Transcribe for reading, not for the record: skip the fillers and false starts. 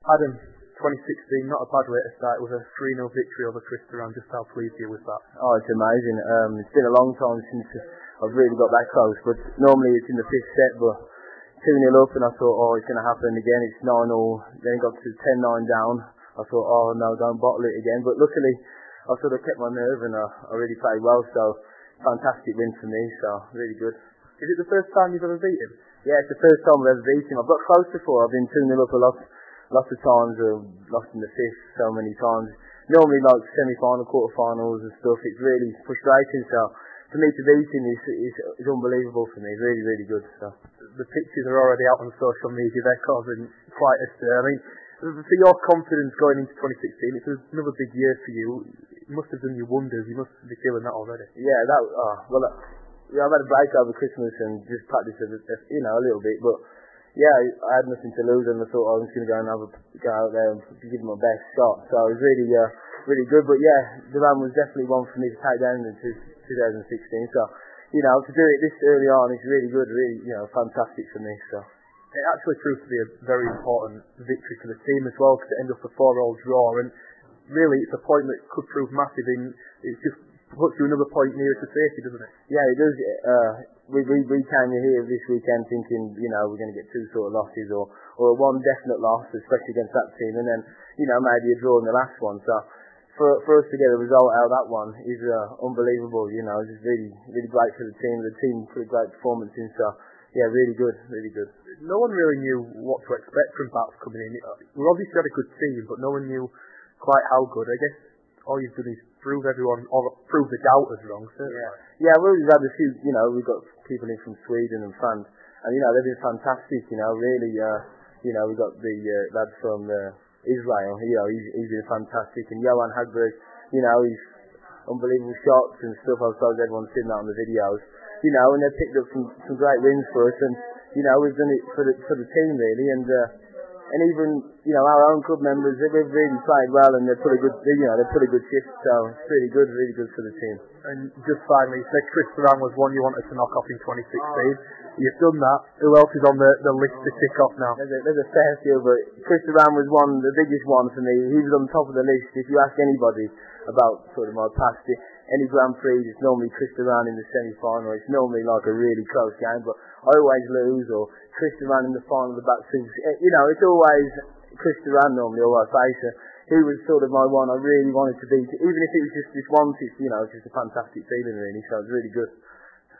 Adam, 2016, not a bad way to start. It was a 3-0 victory over Chris Duran. Just how pleased are you with that? Oh, it's amazing. It's been a long time since I've really got that close, but normally it's in the fifth set, but 2-0 up and I thought, oh, it's going to happen again. It's 9-0, then it got to 10-9 down. I thought, oh no, don't bottle it again. But luckily, I sort of kept my nerve and I really played well, so fantastic win for me, so really good. Is it the first time you've ever beat him? Yeah, it's the first time I've ever beat him. I've got close before. I've been 2-0 up a lot. Lots of times, lost in the fifth so many times. Normally like semi-final, quarter-finals and stuff, it's really frustrating, so for me to beat him is unbelievable for me, really, really good. So. The pictures are already out on social media, they're causing quite a stir. I mean, for your confidence going into 2016, it's another big year for you. It must have done you wonders, you must be feeling that already. Yeah, I've had a break over Christmas and just practiced a little bit, but yeah, I had nothing to lose and I thought I was going to go out there and give it my best shot. So it was really, really good. But yeah, Duran was definitely one for me to take down in 2016. So, to do it this early on is really good, really, fantastic for me. So it actually proved to be a very important victory for the team as well, because it ended up a 4-all draw, and really it's a point that could prove massive. It just puts you another point nearer to safety, doesn't it? Yeah, it does. We came here this weekend thinking, we're going to get 2 sort of losses or one definite loss, especially against that team, and then, maybe a draw in the last one. So for us to get a result out of that one is unbelievable. It's just really, really great for the team. The team put a great performance in, so yeah, really good, really good. No one really knew what to expect from Bats coming in. We obviously had a good team, but no one knew quite how good. I guess all you've done is prove the doubters wrong. Yeah, we've had a few, we've got people in from Sweden and France, and they've been fantastic. Really, we've got the lad from Israel. He's been fantastic, and Johan Hagberg, he's unbelievable shots and stuff. I suppose everyone's seen that on the videos. And they've picked up some great wins for us, and we've done it for the team really, and even our own club members, they've really played well and they've put a good shift, so it's really good for the team. And just finally, you said Chris Duran was one you wanted to knock off in 2016. You've done that. Who else is on the list to tick off now? There's a fair few, but Chris Duran was the biggest one for me. He was on top of the list. If you ask anybody about sort of my past, any Grand Prix, it's normally Chris Duran in the semi-final. It's normally like a really close game, but I always lose, or Chris Duran in the final of the back six. It's always Chris Duran normally, or I face her. He was sort of my one I really wanted to beat. Even if it was just this once, it's just a fantastic feeling really, so it was really good.